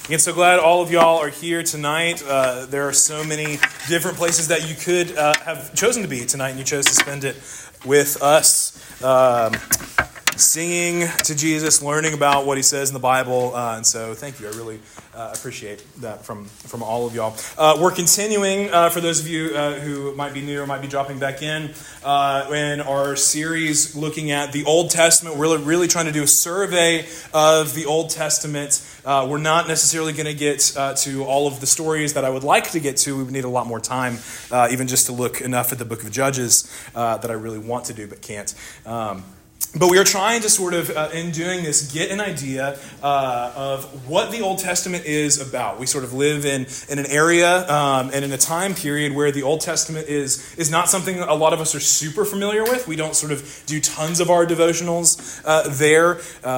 Again, so glad all of y'all are here tonight. There are so many different places that you could have chosen to be tonight, and you chose to spend it with us, singing to Jesus, learning about what he says in the Bible. And so thank you. I really appreciate that from all of y'all. We're continuing, for those of you who might be new or might be dropping back in our series looking at the Old Testament. We're really trying to do a survey of the Old Testament. We're not necessarily going to get to all of the stories that I would like to get to. We would need a lot more time, even just to look enough at the book of Judges that I really want to do but can't. But we are trying to sort of, in doing this, get an idea of what the Old Testament is about. We sort of live in an area and in a time period where the Old Testament is not something a lot of us are super familiar with. We don't sort of do tons of our devotionals there.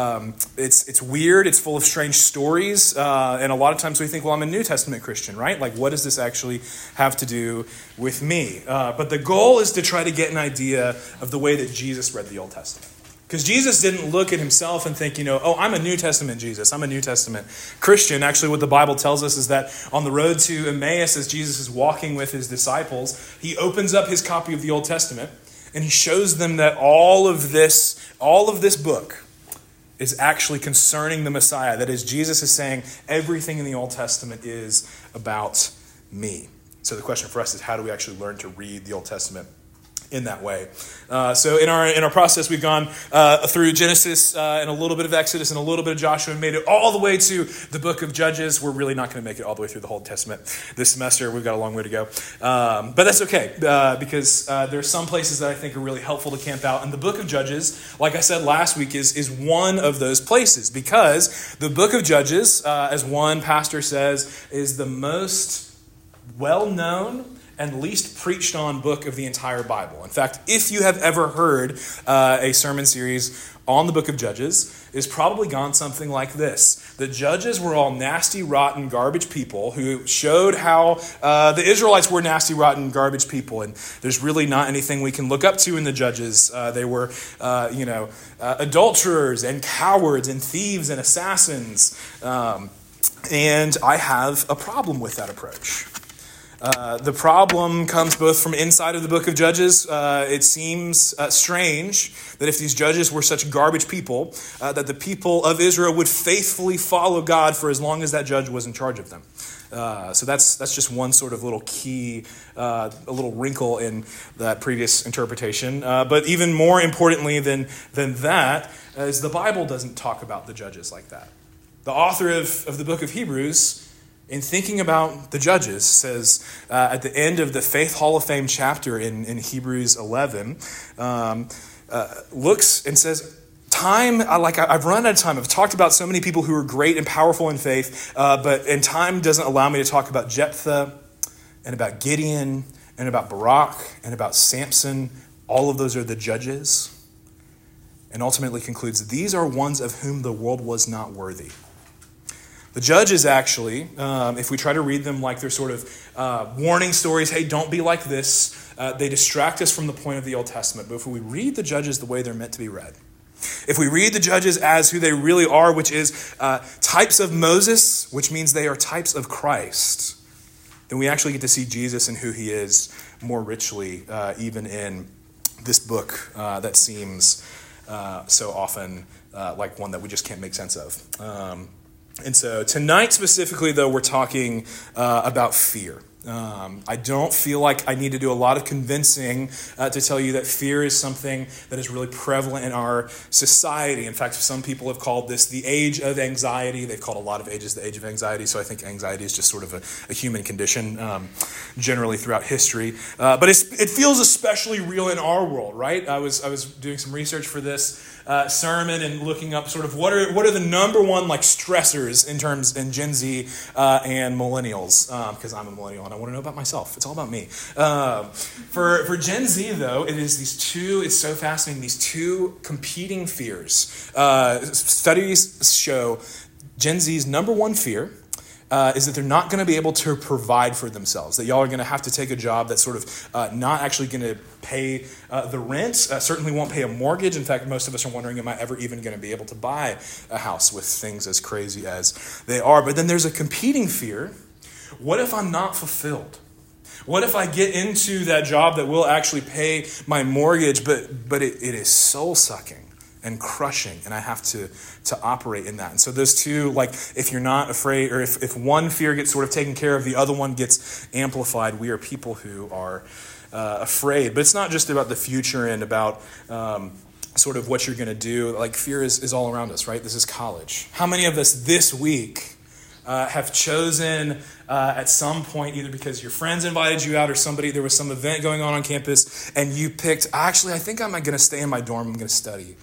It's weird. It's full of strange stories. And a lot of times we think, well, I'm a New Testament Christian, right? Like, what does this actually have to do with me? But the goal is to try to get an idea of the way that Jesus read the Old Testament. Because Jesus didn't look at himself and think, I'm a New Testament Jesus. I'm a New Testament Christian. Actually, what the Bible tells us is that on the road to Emmaus, as Jesus is walking with his disciples, he opens up his copy of the Old Testament and he shows them that all of this book is actually concerning the Messiah. That is, Jesus is saying everything in the Old Testament is about me. So the question for us is, how do we actually learn to read the Old Testament in that way? So in our process, we've gone through Genesis and a little bit of Exodus and a little bit of Joshua and made it all the way to the book of Judges. We're really not going to make it all the way through the whole Testament this semester. We've got a long way to go. But that's okay because there are some places that I think are really helpful to camp out. And the book of Judges, like I said last week, is one of those places because the book of Judges, as one pastor says, is the most well-known and least preached on book of the entire Bible. In fact, if you have ever heard a sermon series on the book of Judges, it's probably gone something like this. The judges were all nasty, rotten, garbage people who showed how the Israelites were nasty, rotten, garbage people. And there's really not anything we can look up to in the judges. They were, adulterers and cowards and thieves and assassins. And I have a problem with that approach. The problem comes both from inside of the book of Judges. It seems strange that if these judges were such garbage people, that the people of Israel would faithfully follow God for as long as that judge was in charge of them. So that's just one sort of little key, a little wrinkle in that previous interpretation. But even more importantly than that is the Bible doesn't talk about the judges like that. The author of the book of Hebrews, in thinking about the judges, says at the end of the Faith Hall of Fame chapter in Hebrews 11, looks and says, I've run out of time. I've talked about so many people who are great and powerful in faith, and time doesn't allow me to talk about Jephthah and about Gideon and about Barak and about Samson. All of those are the judges. And ultimately concludes, these are ones of whom the world was not worthy. The judges actually, if we try to read them like they're sort of warning stories, hey, don't be like this, they distract us from the point of the Old Testament. But if we read the judges the way they're meant to be read, if we read the judges as who they really are, which is types of Moses, which means they are types of Christ, then we actually get to see Jesus and who he is more richly, even in this book that seems so often like one that we just can't make sense of. And so tonight specifically, though, we're talking about fear. I don't feel like I need to do a lot of convincing to tell you that fear is something that is really prevalent in our society. In fact, some people have called this the age of anxiety. They've called a lot of ages the age of anxiety. So I think anxiety is just sort of a human condition generally throughout history. But it feels especially real in our world, right? I was doing some research for this sermon and looking up sort of what are the number one like stressors in Gen Z and millennials, because I'm a millennial and I want to know about myself. It's all about me. For Gen Z, though, it's so fascinating, these two competing fears. Studies show Gen Z's number one fear is that they're not going to be able to provide for themselves, that y'all are going to have to take a job that's sort of not actually going to pay the rent, certainly won't pay a mortgage. In fact, most of us are wondering, am I ever even going to be able to buy a house with things as crazy as they are? But then there's a competing fear. What if I'm not fulfilled? What if I get into that job that will actually pay my mortgage, but it is soul-sucking and crushing, and I have to operate in that? And so those two, like, if you're not afraid, or if one fear gets sort of taken care of, the other one gets amplified. We are people who are afraid. But it's not just about the future and about sort of what you're going to do. Like, fear is all around us, right? This is college. How many of us this week have chosen at some point, either because your friends invited you out or there was some event going on campus, and you picked, actually, I think I'm going to stay in my dorm, I'm going to study.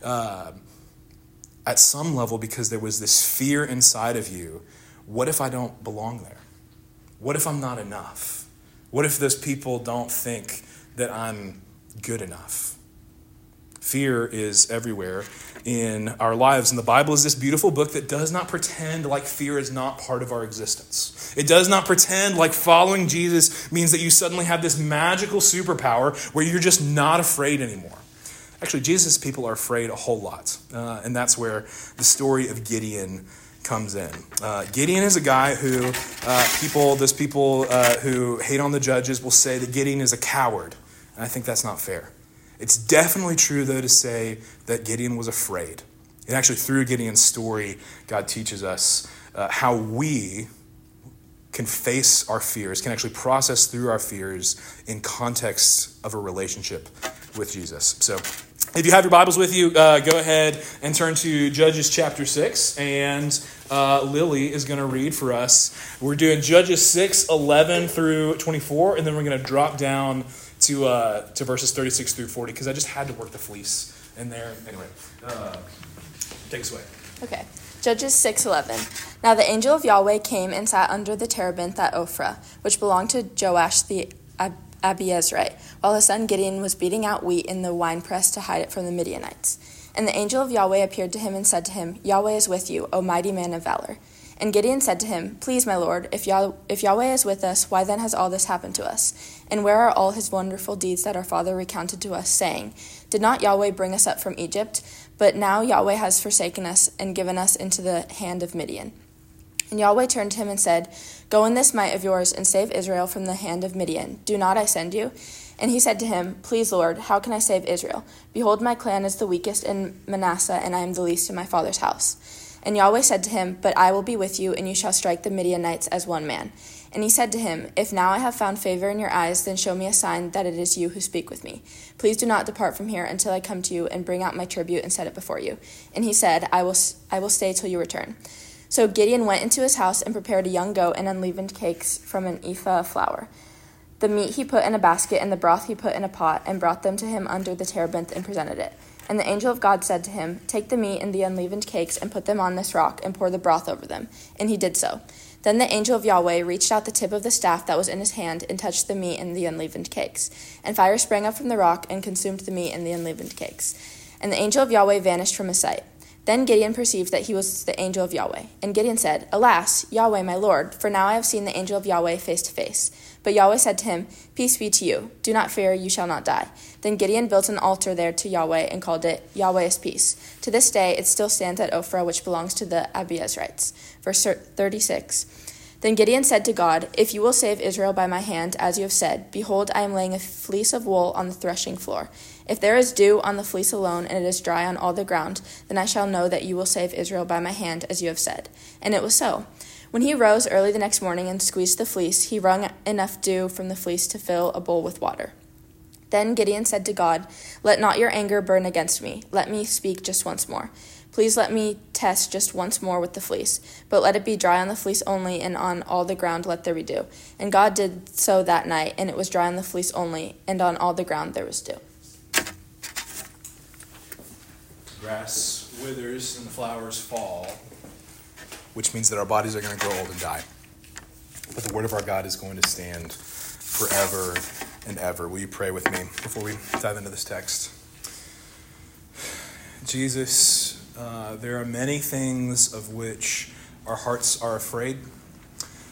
At some level, because there was this fear inside of you, what if I don't belong there? What if I'm not enough? What if those people don't think that I'm good enough? Fear is everywhere in our lives. And the Bible is this beautiful book that does not pretend like fear is not part of our existence. It does not pretend like following Jesus means that you suddenly have this magical superpower where you're just not afraid anymore. Actually, Jesus' people are afraid a whole lot. And that's where the story of Gideon comes in. Gideon is a guy who those people who hate on the judges will say that Gideon is a coward. And I think that's not fair. It's definitely true, though, to say that Gideon was afraid. And actually, through Gideon's story, God teaches us how we can face our fears, can actually process through our fears in context of a relationship with Jesus. So if you have your Bibles with you, go ahead and turn to Judges chapter 6, and Lily is going to read for us. We're doing Judges 6, 11 through 24, and then we're going to drop down to verses 36 through 40, because I just had to work the fleece in there. Anyway, take us away. Okay. Judges 6:11. Now the angel of Yahweh came and sat under the terebinth at Ophrah, which belonged to Joash the Abiezrite, while his son Gideon was beating out wheat in the winepress to hide it from the Midianites. And the angel of Yahweh appeared to him and said to him, Yahweh is with you, O mighty man of valor. And Gideon said to him, Please, my Lord, if Yahweh is with us, why then has all this happened to us? And where are all his wonderful deeds that our father recounted to us, saying, Did not Yahweh bring us up from Egypt? But now Yahweh has forsaken us and given us into the hand of Midian. And Yahweh turned to him and said, Go in this might of yours and save Israel from the hand of Midian. Do not I send you? And he said to him, Please, Lord, how can I save Israel? Behold, my clan is the weakest in Manasseh, and I am the least in my father's house. And Yahweh said to him, But I will be with you, and you shall strike the Midianites as one man. And he said to him, If now I have found favor in your eyes, then show me a sign that it is you who speak with me. Please do not depart from here until I come to you and bring out my tribute and set it before you. And he said, I will stay till you return. So Gideon went into his house and prepared a young goat and unleavened cakes from an ephah of flour. The meat he put in a basket, and the broth he put in a pot, and brought them to him under the terebinth and presented it. And the angel of God said to him, Take the meat and the unleavened cakes and put them on this rock and pour the broth over them. And he did so. Then the angel of Yahweh reached out the tip of the staff that was in his hand and touched the meat and the unleavened cakes. And fire sprang up from the rock and consumed the meat and the unleavened cakes. And the angel of Yahweh vanished from his sight. Then Gideon perceived that he was the angel of Yahweh. And Gideon said, Alas, Yahweh, my Lord, for now I have seen the angel of Yahweh face to face. But Yahweh said to him, Peace be to you. Do not fear, you shall not die. Then Gideon built an altar there to Yahweh and called it Yahweh is Peace. To this day it still stands at Ophrah, which belongs to the Abiezrites. Verse 36. Then Gideon said to God, If you will save Israel by my hand, as you have said, behold, I am laying a fleece of wool on the threshing floor. If there is dew on the fleece alone, and it is dry on all the ground, then I shall know that you will save Israel by my hand, as you have said. And it was so. When he rose early the next morning and squeezed the fleece, he wrung enough dew from the fleece to fill a bowl with water. Then Gideon said to God, Let not your anger burn against me. Let me speak just once more. Please let me test just once more with the fleece, but let it be dry on the fleece only, and on all the ground let there be dew. And God did so that night, and it was dry on the fleece only, and on all the ground there was dew. Grass withers and the flowers fall, which means that our bodies are going to grow old and die. But the word of our God is going to stand forever and ever. Will you pray with me before we dive into this text? Jesus, there are many things of which our hearts are afraid.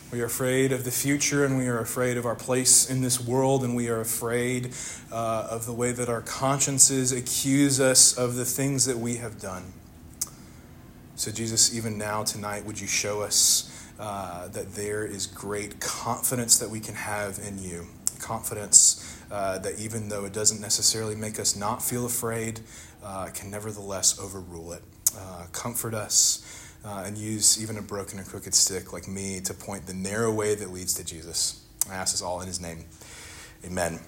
We are afraid of the future, and we are afraid of our place in this world, and we are afraid of the way that our consciences accuse us of the things that we have done. So Jesus, even now, tonight, would you show us that there is great confidence that we can have in you. Confidence that even though it doesn't necessarily make us not feel afraid, can nevertheless overrule it. Comfort us. And use even a broken and crooked stick like me to point the narrow way that leads to Jesus. I ask this all in his name. Amen.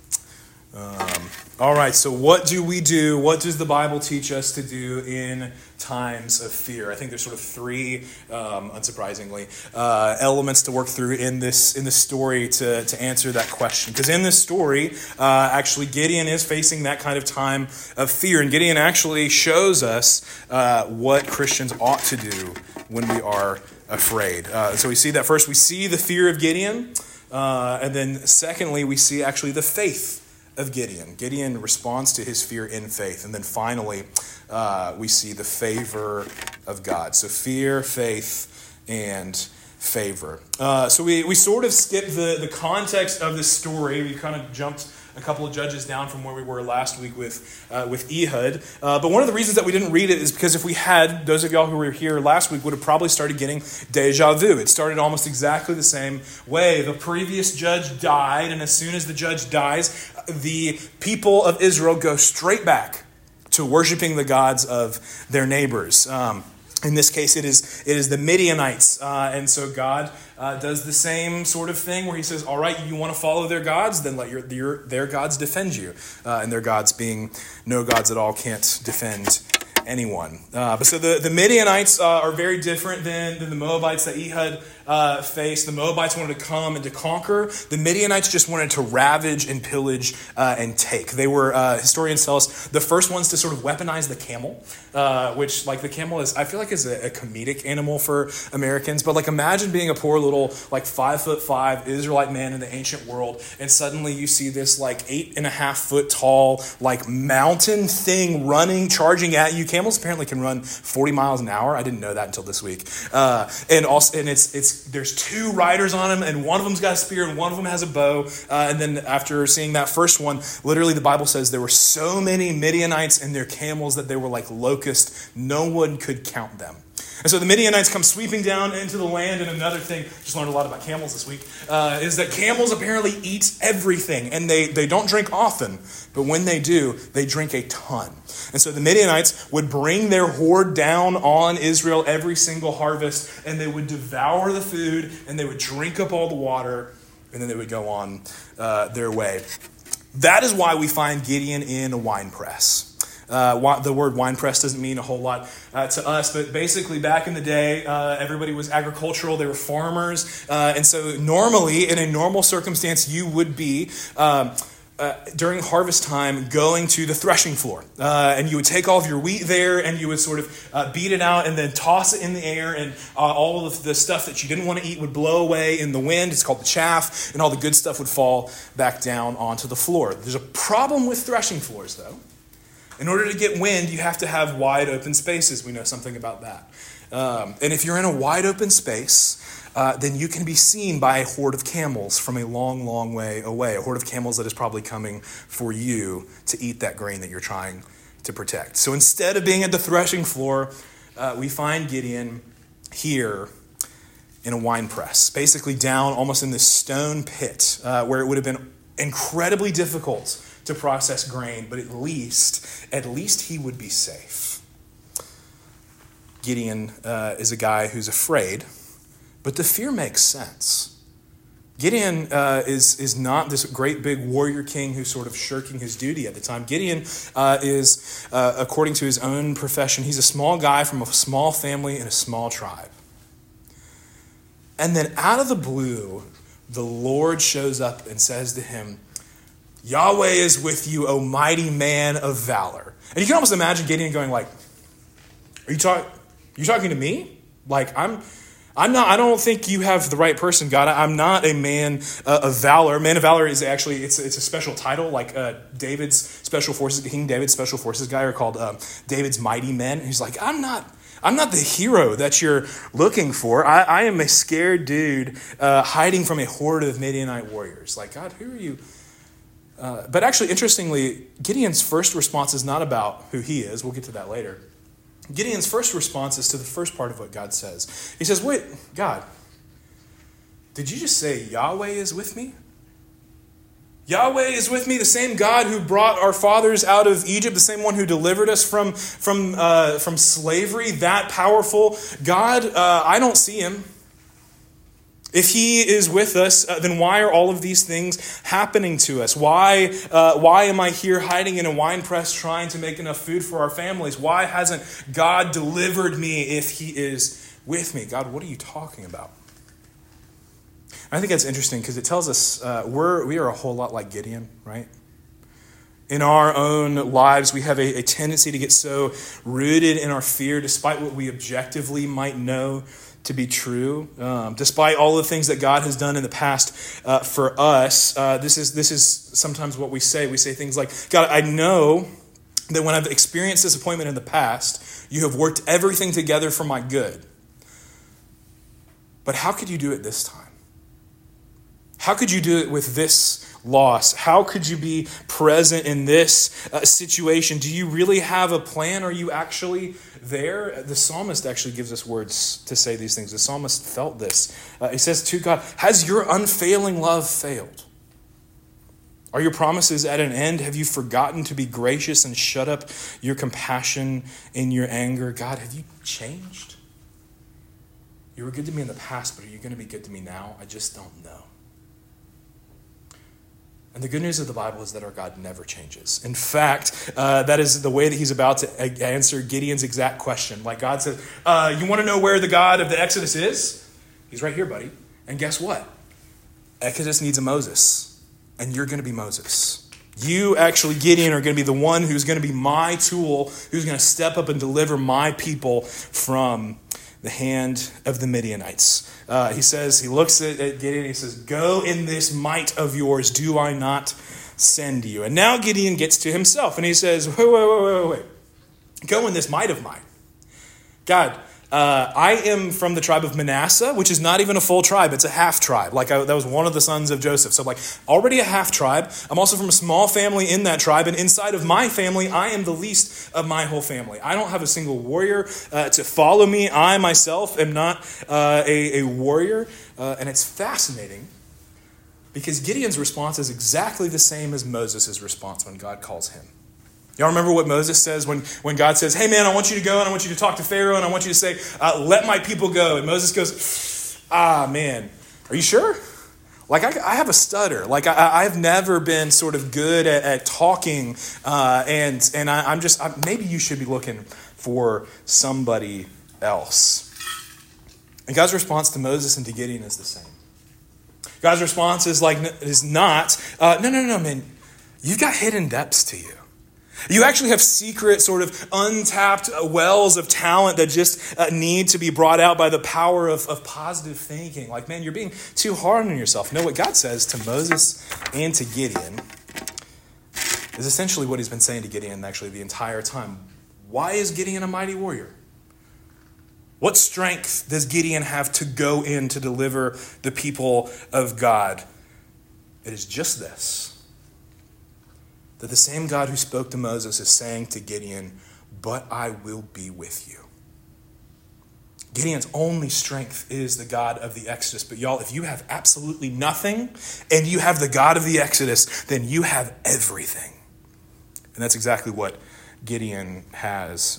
All right, so what do we do? What does the Bible teach us to do in times of fear? I think there's sort of three, unsurprisingly, elements to work through in this story to answer that question. Because in this story, actually, Gideon is facing that kind of time of fear. And Gideon actually shows us what Christians ought to do when we are afraid. So we see that first, we see the fear of Gideon. And then secondly, we see actually the faith of Gideon. Gideon responds to his fear in faith. And then finally, we see the favor of God. So fear, faith, and favor. So we sort of skipped the context of the story. We kind of jumped a couple of judges down from where we were last week with Ehud. But one of the reasons that we didn't read it is because if we had, those of y'all who were here last week would have probably started getting deja vu. It started almost exactly the same way. The previous judge died, and as soon as the judge dies, the people of Israel go straight back to worshiping the gods of their neighbors. In this case, it is the Midianites. And so God does the same sort of thing where he says, all right, you want to follow their gods? Then let their gods defend you. And their gods being no gods at all can't defend anyone. But so the Midianites are very different than the Moabites that Ehud faced. The Moabites wanted to come and to conquer. The Midianites just wanted to ravage and pillage and take. They were, historians tell us, the first ones to sort of weaponize the camel, which, like, the camel is, I feel like, is a comedic animal for Americans. But, like, imagine being a poor little, like, 5'5" Israelite man in the ancient world, and suddenly you see this, like, 8.5 foot tall, like, mountain thing running, charging at you. Camels apparently can run 40 miles an hour. I didn't know that until this week. And it's there's two riders on him, and one of them's got a spear, and one of them has a bow. And then after seeing that first one, literally the Bible says there were so many Midianites and their camels that they were like locusts. No one could count them. And so the Midianites come sweeping down into the land. And another thing, just learned a lot about camels this week, is that camels apparently eat everything. And they don't drink often, but when they do, they drink a ton. And so the Midianites would bring their horde down on Israel every single harvest, and they would devour the food, and they would drink up all the water, and then they would go on their way. That is why we find Gideon in a wine press. The word wine press doesn't mean a whole lot to us, but basically back in the day, everybody was agricultural. They were farmers. And so normally, in a normal circumstance, you would be, during harvest time, going to the threshing floor. And you would take all of your wheat there, and you would sort of beat it out and then toss it in the air, and all of the stuff that you didn't want to eat would blow away in the wind. It's called the chaff, and all the good stuff would fall back down onto the floor. There's a problem with threshing floors, though. In order to get wind, you have to have wide open spaces. We know something about that. And if you're in a wide open space, then you can be seen by a horde of camels from a long, long way away. A horde of camels that is probably coming for you to eat that grain that you're trying to protect. So instead of being at the threshing floor, we find Gideon here in a wine press, basically down almost in this stone pit, where it would have been incredibly difficult to process grain, but at least he would be safe. Gideon is a guy who's afraid, but the fear makes sense. Gideon is not this great big warrior king who's sort of shirking his duty at the time. Gideon is, according to his own profession, he's a small guy from a small family in a small tribe. And then out of the blue, the Lord shows up and says to him, Yahweh is with you, O mighty man of valor. And you can almost imagine Gideon going like, are you talking to me? Like, I'm not, I don't think you have the right person, God. I'm not a man of valor. Man of valor is actually, it's a special title, like David's special forces, King David's special forces guy are called David's mighty men. And he's like, I'm not I'm not the hero that you're looking for. I am a scared dude hiding from a horde of Midianite warriors. Like, God, who are you? But actually, interestingly, Gideon's first response is not about who he is. We'll get to that later. Gideon's first response is to the first part of what God says. He says, wait, God, did you just say Yahweh is with me? Yahweh is with me, the same God who brought our fathers out of Egypt, the same one who delivered us from slavery, that powerful God. I don't see him. If he is with us, then why are all of these things happening to us? Why am I here hiding in a wine press trying to make enough food for our families? Why hasn't God delivered me if he is with me? God, what are you talking about? I think that's interesting because it tells us we are a whole lot like Gideon, right? In our own lives, we have a tendency to get so rooted in our fear, despite what we objectively might know to be true. Despite all the things that God has done in the past for us, this is sometimes what we say. We say things like, God, I know that when I've experienced disappointment in the past, you have worked everything together for my good. But how could you do it this time? How could you do it with this loss? How could you be present in this situation? Do you really have a plan? Are you actually there? The psalmist actually gives us words to say these things. The psalmist felt this. He says to God, has your unfailing love failed? Are your promises at an end? Have you forgotten to be gracious and shut up your compassion in your anger? God, have you changed? You were good to me in the past, but are you going to be good to me now? I just don't know. And the good news of the Bible is that our God never changes. In fact, that is the way that he's about to answer Gideon's exact question. Like God said, you want to know where the God of the Exodus is? He's right here, buddy. And guess what? Exodus needs a Moses. And you're going to be Moses. You actually, Gideon, are going to be the one who's going to be my tool, who's going to step up and deliver my people from the hand of the Midianites. He looks at Gideon and he says, go in this might of yours, do I not send you? And now Gideon gets to himself and he says, wait. Go in this might of mine. God, I am from the tribe of Manasseh, which is not even a full tribe. It's a half tribe. That was one of the sons of Joseph. So already a half tribe. I'm also from a small family in that tribe. And inside of my family, I am the least of my whole family. I don't have a single warrior to follow me. I myself am not a warrior. And it's fascinating because Gideon's response is exactly the same as Moses' response when God calls him. Y'all remember what Moses says when God says, hey man, I want you to go and I want you to talk to Pharaoh and I want you to say, let my people go. And Moses goes, man, are you sure? I have a stutter. I've never been sort of good at talking. And maybe you should be looking for somebody else. And God's response to Moses and to Gideon is the same. God's response is not, no, man, you've got hidden depths to you. You actually have secret, sort of untapped wells of talent that just need to be brought out by the power of positive thinking. Man, you're being too hard on yourself. No, what God says to Moses and to Gideon is essentially what he's been saying to Gideon actually the entire time. Why is Gideon a mighty warrior? What strength does Gideon have to go in to deliver the people of God? It is just this. That the same God who spoke to Moses is saying to Gideon, but I will be with you. Gideon's only strength is the God of the Exodus. But y'all, if you have absolutely nothing and you have the God of the Exodus, then you have everything. And that's exactly what Gideon has.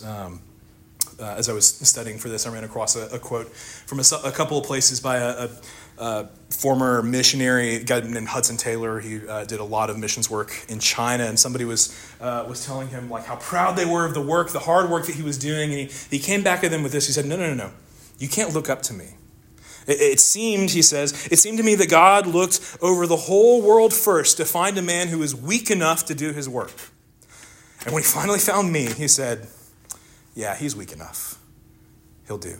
As I was studying for this, I ran across a quote from a couple of places by a former missionary, a guy named Hudson Taylor. He did a lot of missions work in China, and somebody was telling him how proud they were of the hard work that he was doing, and he came back at them with this. He said, no, you can't look up to me. It seemed, he says, to me that God looked over the whole world first to find a man who was weak enough to do his work. And when he finally found me, he said, yeah, he's weak enough. He'll do.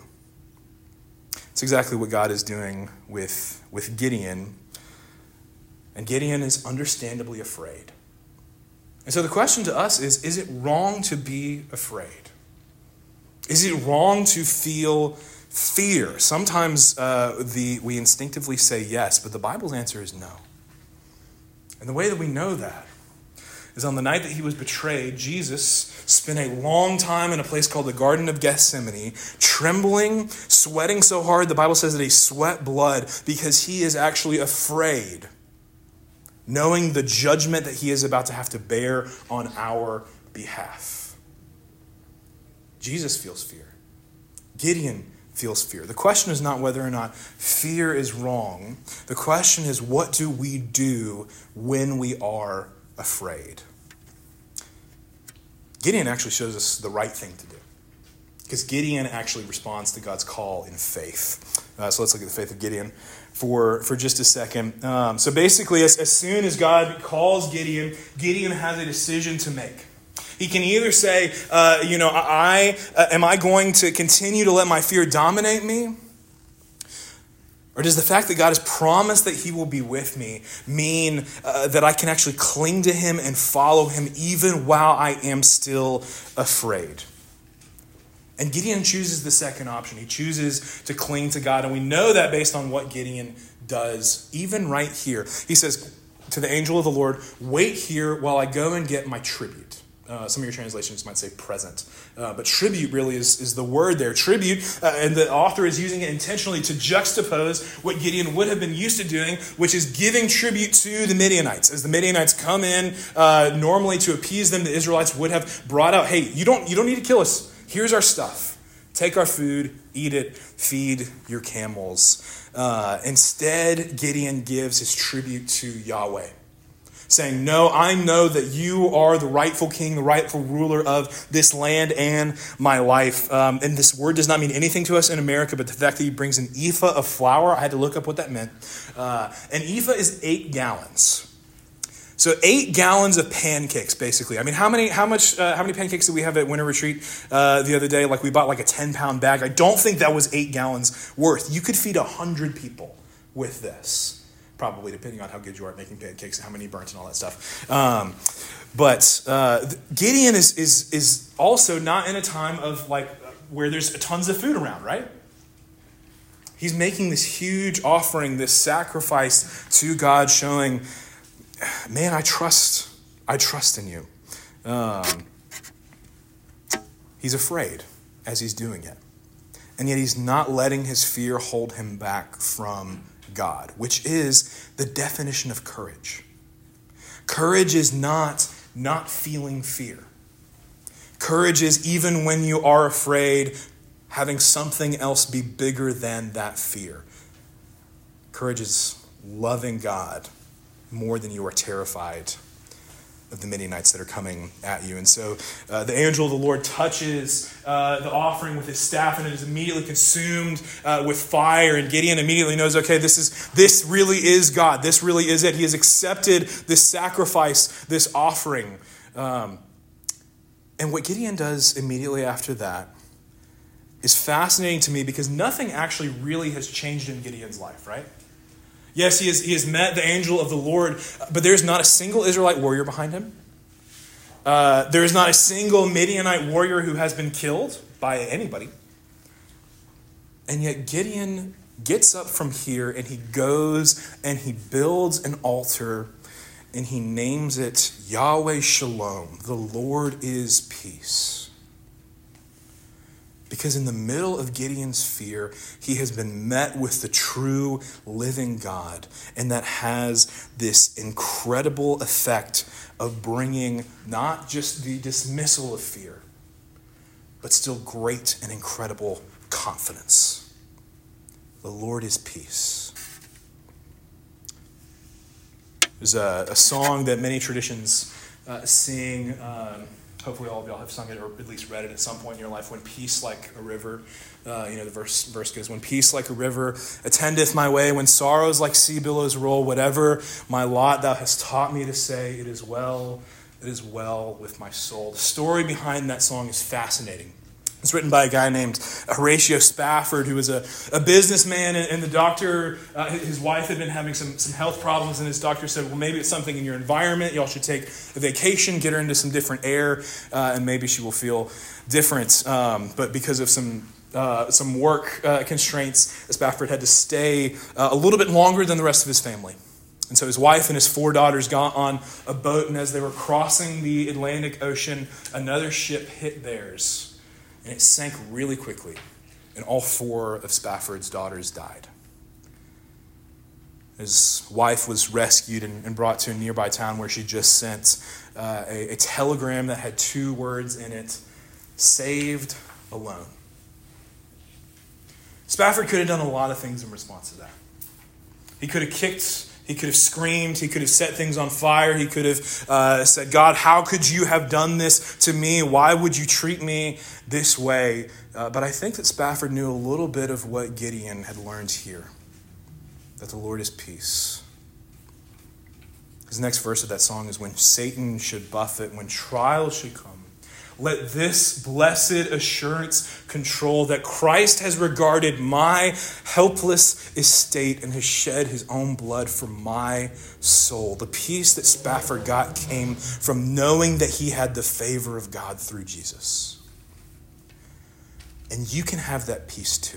It's exactly what God is doing with Gideon. And Gideon is understandably afraid. And so the question to us is it wrong to be afraid? Is it wrong to feel fear? Sometimes we instinctively say yes, but the Bible's answer is no. And the way that we know that is on the night that he was betrayed, Jesus spent a long time in a place called the Garden of Gethsemane, trembling, sweating so hard, the Bible says that he sweat blood because he is actually afraid, knowing the judgment that he is about to have to bear on our behalf. Jesus feels fear. Gideon feels fear. The question is not whether or not fear is wrong. The question is, what do we do when we are afraid? Gideon actually shows us the right thing to do, because Gideon actually responds to God's call in faith. So let's look at the faith of Gideon for just a second. So basically, as soon as God calls Gideon, Gideon has a decision to make. He can either say, am I going to continue to let my fear dominate me? Or does the fact that God has promised that he will be with me mean that I can actually cling to him and follow him even while I am still afraid? And Gideon chooses the second option. He chooses to cling to God. And we know that based on what Gideon does, even right here. He says to the angel of the Lord, wait here while I go and get my tribute. Some of your translations might say present. But tribute really is the word there. Tribute, and the author is using it intentionally to juxtapose what Gideon would have been used to doing, which is giving tribute to the Midianites. As the Midianites come in, normally to appease them, the Israelites would have brought out, hey, you don't need to kill us. Here's our stuff. Take our food, eat it, feed your camels. Instead, Gideon gives his tribute to Yahweh, saying, no, I know that you are the rightful king, the rightful ruler of this land and my life. And this word does not mean anything to us in America, but the fact that he brings an ephah of flour, I had to look up what that meant. An ephah is 8 gallons. So 8 gallons of pancakes, basically. I mean, how many pancakes did we have at Winter Retreat the other day? Like, we bought like a 10-pound bag. I don't think that was 8 gallons worth. You could feed 100 people with this. Probably, depending on how good you are at making pancakes and how many you burnt and all that stuff. But Gideon is also not in a time of like where there's tons of food around, right? He's making this huge offering, this sacrifice to God, showing, man, I trust in you. He's afraid as he's doing it. And yet he's not letting his fear hold him back from God, which is the definition of courage. Courage is not feeling fear. Courage is, even when you are afraid, having something else be bigger than that fear. Courage is loving God more than you are terrified of the Midianites that are coming at you. And so the angel of the Lord touches the offering with his staff, and it is immediately consumed with fire. And Gideon immediately knows, okay, this really is God. This really is it. He has accepted this sacrifice, this offering. And what Gideon does immediately after that is fascinating to me, because nothing actually really has changed in Gideon's life, right? Yes, he has met the angel of the Lord, but there's not a single Israelite warrior behind him. There is not a single Midianite warrior who has been killed by anybody. And yet Gideon gets up from here and he goes and he builds an altar and he names it Yahweh Shalom. The Lord is peace. Because in the middle of Gideon's fear, he has been met with the true living God. And that has this incredible effect of bringing not just the dismissal of fear, but still great and incredible confidence. The Lord is peace. There's a song that many traditions sing. Hopefully all of y'all have sung it or at least read it at some point in your life. When peace like a river, the verse goes, when peace like a river attendeth my way, when sorrows like sea billows roll, whatever my lot thou hast taught me to say, it is well with my soul. The story behind that song is fascinating. It's written by a guy named Horatio Spafford, who was a businessman, and the doctor, his wife had been having some health problems, and his doctor said, well, maybe it's something in your environment. Y'all should take a vacation, get her into some different air, and maybe she will feel different. But because of some work constraints, Spafford had to stay a little bit longer than the rest of his family. And so his wife and his 4 daughters got on a boat, and as they were crossing the Atlantic Ocean, another ship hit theirs. And it sank really quickly, and all 4 of Spafford's daughters died. His wife was rescued and brought to a nearby town where she just sent a telegram that had 2 words in it: saved alone. Spafford could have done a lot of things in response to that. He could have kicked, he could have screamed, he could have set things on fire, he could have said, God, how could you have done this to me? Why would you treat me this way? But I think that Spafford knew a little bit of what Gideon had learned here, that the Lord is peace. His next verse of that song is, when Satan should buffet, when trials should come, let this blessed assurance control that Christ has regarded my helpless estate and has shed his own blood for my soul. The peace that Spafford got came from knowing that he had the favor of God through Jesus. And you can have that peace too.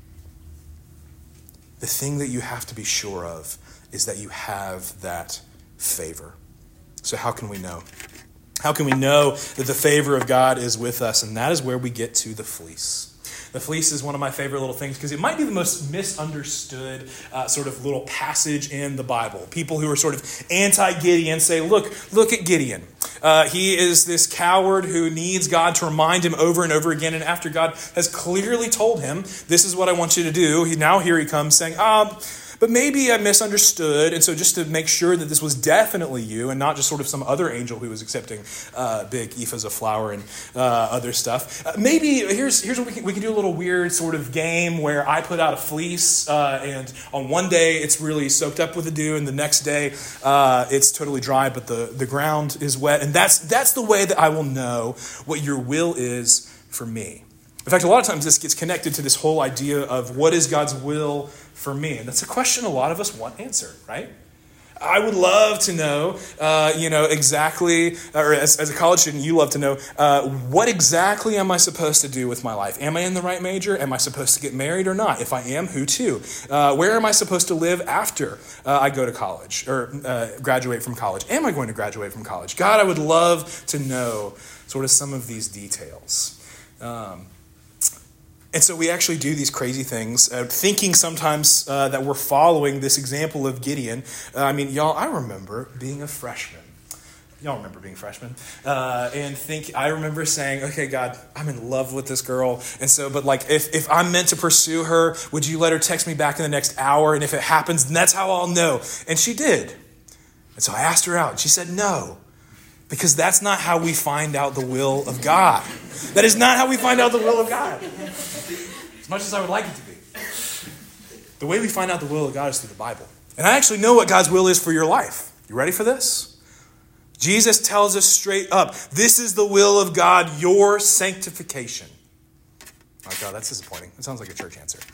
The thing that you have to be sure of is that you have that favor. So how can we know? How can we know that the favor of God is with us? And that is where we get to the fleece. The fleece is one of my favorite little things because it might be the most misunderstood sort of little passage in the Bible. People who are sort of anti-Gideon say, look at Gideon. He is this coward who needs God to remind him over and over again. And after God has clearly told him, this is what I want you to do, now here he comes saying, but maybe I misunderstood. And so just to make sure that this was definitely you and not just sort of some other angel who was accepting big ephahs of flour and other stuff. Maybe here's what we can do a little weird sort of game where I put out a fleece and on one day it's really soaked up with the dew and the next day it's totally dry, but the ground is wet. And that's the way that I will know what your will is for me. In fact, a lot of times this gets connected to this whole idea of what is God's will for me? And that's a question a lot of us want answered, right? I would love to know, exactly, or as a college student, you love to know, what exactly am I supposed to do with my life? Am I in the right major? Am I supposed to get married or not? If I am, who to? Where am I supposed to live after I go to college or graduate from college? Am I going to graduate from college? God, I would love to know sort of some of these details. And so we actually do these crazy things, thinking sometimes that we're following this example of Gideon. Y'all, I remember being a freshman. Y'all remember being freshmen? I remember saying, okay, God, I'm in love with this girl. And so, but like, if I'm meant to pursue her, would you let her text me back in the next hour? And if it happens, then that's how I'll know. And she did. And so I asked her out, and she said no. Because that's not how we find out the will of God. That is not how we find out the will of God. As much as I would like it to be. The way we find out the will of God is through the Bible. And I actually know what God's will is for your life. You ready for this? Jesus tells us straight up, this is the will of God, your sanctification. Oh God, that's disappointing. That sounds like a church answer.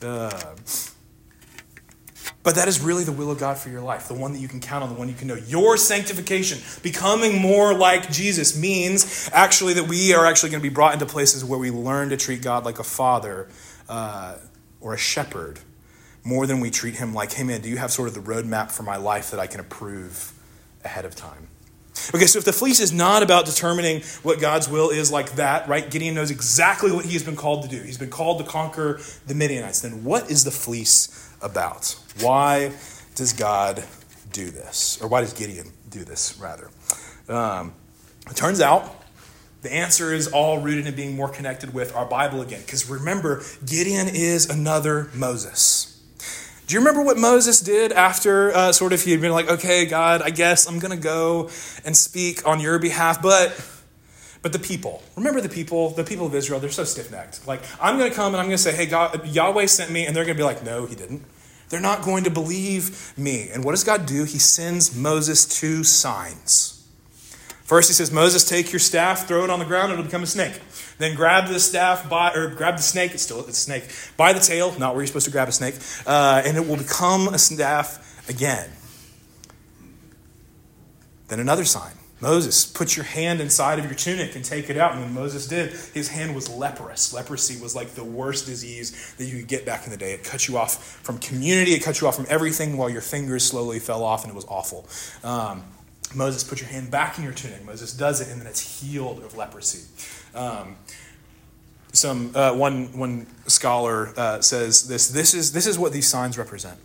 But that is really the will of God for your life, the one that you can count on, the one you can know. Your sanctification, becoming more like Jesus, means actually that we are actually going to be brought into places where we learn to treat God like a father or a shepherd more than we treat him like, hey man, do you have sort of the roadmap for my life that I can approve ahead of time? Okay, so if the fleece is not about determining what God's will is like that, right? Gideon knows exactly what he has been called to do. He's been called to conquer the Midianites. Then what is the fleece about? Why does God do this? Or why does Gideon do this, rather? It turns out the answer is all rooted in being more connected with our Bible again. Because remember, Gideon is another Moses. Do you remember what Moses did after he had been like, okay, God, I guess I'm going to go and speak on your behalf, but the people. Remember the people of Israel, they're so stiff-necked. Like, I'm going to come and I'm going to say, hey, God, Yahweh sent me, and they're going to be like, no, he didn't. They're not going to believe me. And what does God do? He sends Moses 2 signs. First, he says, Moses, take your staff, throw it on the ground, it'll become a snake. Then grab the grab the snake. It's a snake by the tail, not where you're supposed to grab a snake, and it will become a staff again. Then another sign. Moses, put your hand inside of your tunic and take it out. And when Moses did, his hand was leprous. Leprosy was like the worst disease that you could get back in the day. It cut you off from community. It cut you off from everything while your fingers slowly fell off, and it was awful. Moses, put your hand back in your tunic. Moses does it, and then it's healed of leprosy. One scholar says this. This is what these signs represent.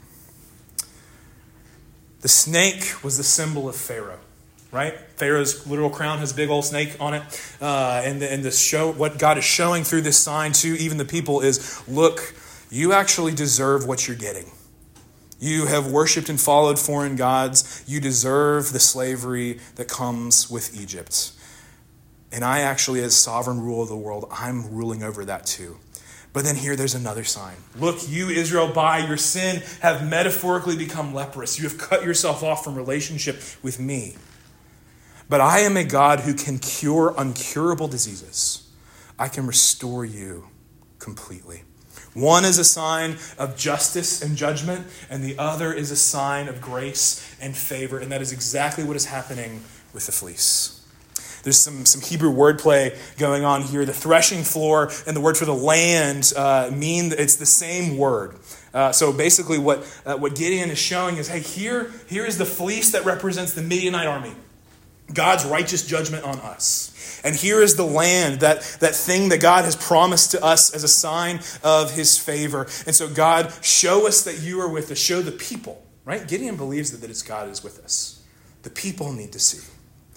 The snake was the symbol of Pharaoh. Right? Pharaoh's literal crown has a big old snake on it. And the show, what God is showing through this sign to even the people is, look, you actually deserve what you're getting. You have worshipped and followed foreign gods. You deserve the slavery that comes with Egypt. And I actually, as sovereign ruler of the world, I'm ruling over that too. But then here there's another sign. Look, you, Israel, by your sin have metaphorically become leprous. You have cut yourself off from relationship with me. But I am a God who can cure uncurable diseases. I can restore you completely. One is a sign of justice and judgment, and the other is a sign of grace and favor. And that is exactly what is happening with the fleece. There's some Hebrew wordplay going on here. The threshing floor and the word for the land mean it's the same word. So basically what Gideon is showing is, hey, here is the fleece that represents the Midianite army. God's righteous judgment on us. And here is the land, that thing that God has promised to us as a sign of his favor. And so God, show us that you are with us. Show the people, right? Gideon believes that it's God is with us. The people need to see.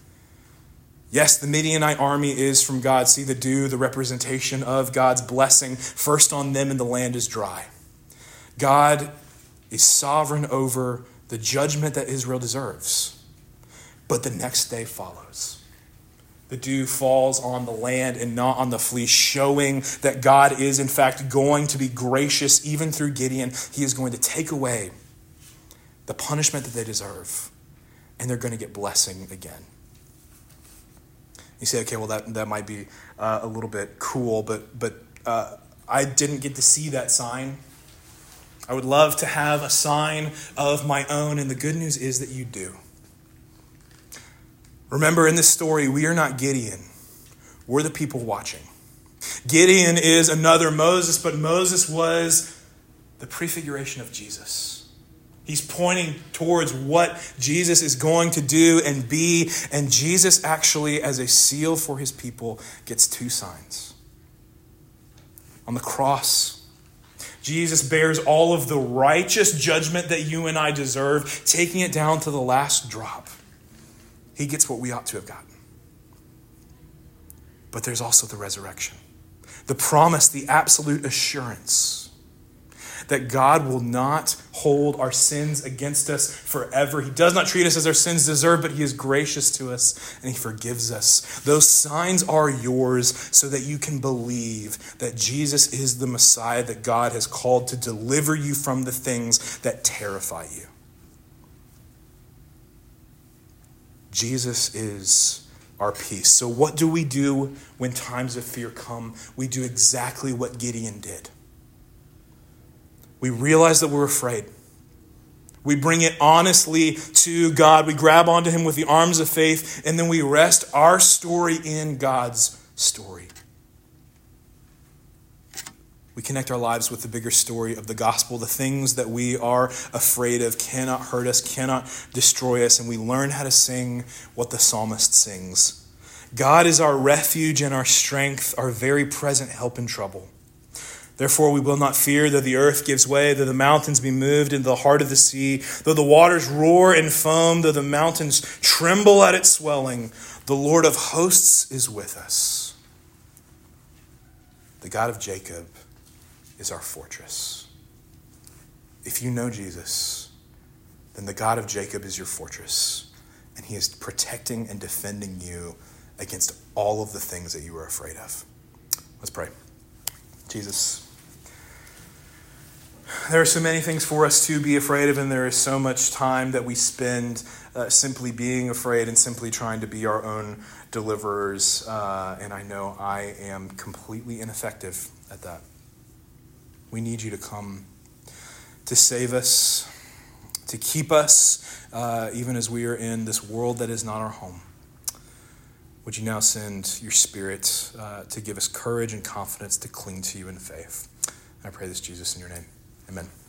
Yes, the Midianite army is from God. See the dew, the representation of God's blessing first on them, and the land is dry. God is sovereign over the judgment that Israel deserves. But the next day follows. The dew falls on the land and not on the fleece, showing that God is in fact going to be gracious even through Gideon. He is going to take away the punishment that they deserve, and they're going to get blessing again. You say, okay, well that might be a little bit cool, but I didn't get to see that sign. I would love to have a sign of my own, and the good news is that you do. Remember, in this story, we are not Gideon. We're the people watching. Gideon is another Moses, but Moses was the prefiguration of Jesus. He's pointing towards what Jesus is going to do and be, and Jesus actually, as a seal for his people, gets two signs. On the cross, Jesus bears all of the righteous judgment that you and I deserve, taking it down to the last drop. He gets what we ought to have gotten. But there's also the resurrection. The promise, the absolute assurance that God will not hold our sins against us forever. He does not treat us as our sins deserve, but he is gracious to us and he forgives us. Those signs are yours so that you can believe that Jesus is the Messiah that God has called to deliver you from the things that terrify you. Jesus is our peace. So what do we do when times of fear come? We do exactly what Gideon did. We realize that we're afraid. We bring it honestly to God. We grab onto him with the arms of faith, and then we rest our story in God's story. We connect our lives with the bigger story of the gospel. The things that we are afraid of cannot hurt us, cannot destroy us, and we learn how to sing what the psalmist sings. God is our refuge and our strength, our very present help in trouble. Therefore we will not fear, though the earth gives way, though the mountains be moved into the heart of the sea, though the waters roar and foam, though the mountains tremble at its swelling. The Lord of hosts is with us. The God of Jacob is our fortress. If you know Jesus, then the God of Jacob is your fortress, and he is protecting and defending you against all of the things that you are afraid of. Let's pray. Jesus, there are so many things for us to be afraid of, and there is so much time that we spend simply being afraid and simply trying to be our own deliverers. And I know I am completely ineffective at that. We need you to come to save us, to keep us, even as we are in this world that is not our home. Would you now send your Spirit to give us courage and confidence to cling to you in faith? I pray this, Jesus, in your name. Amen.